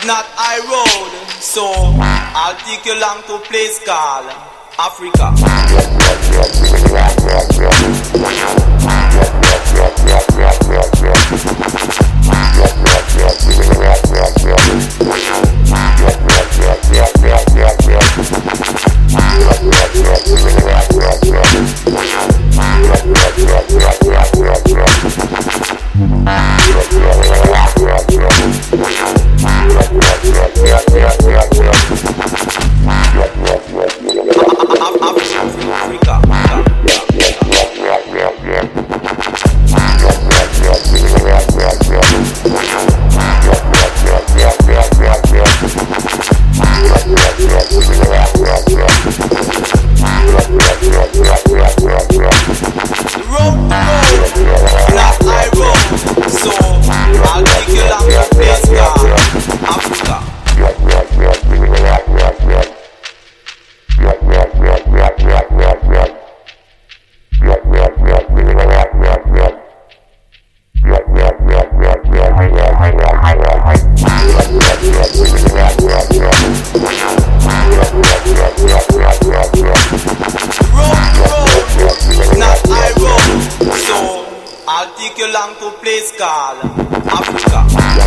not high road, so I'll take you along to a place called Africa. Long to a place called Africa.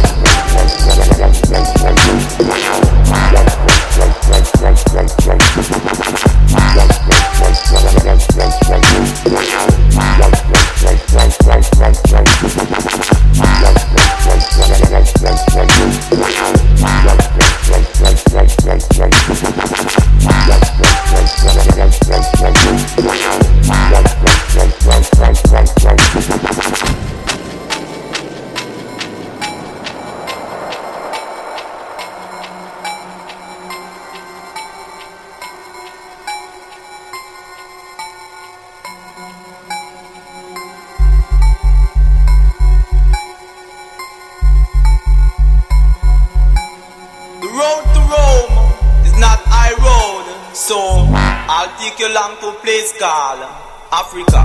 So I'll take you along to a place called Africa.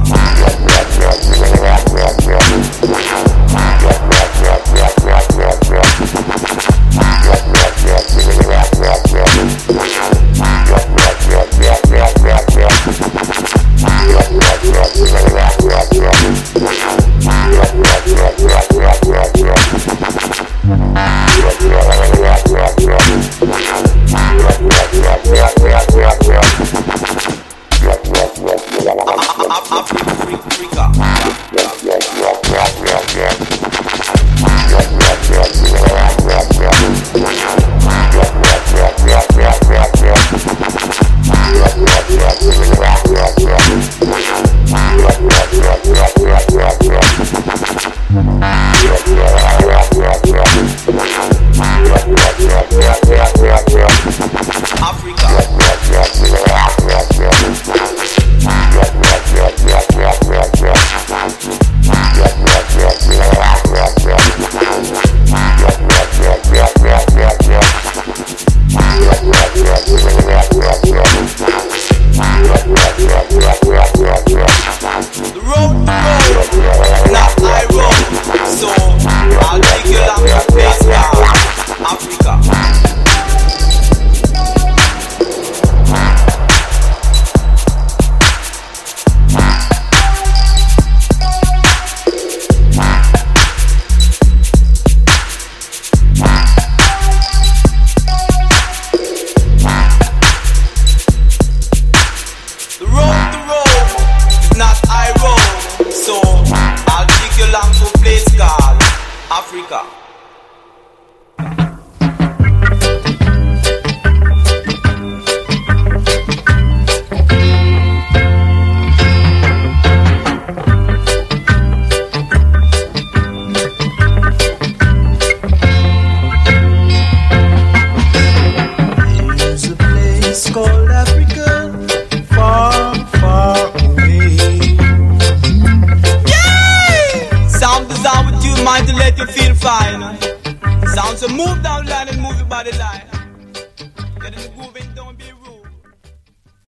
Africa. There's a place called Africa, far, far away. Yeah! Sound is out with you, mind to let you feel fine. Sounds so move down line and move your body line.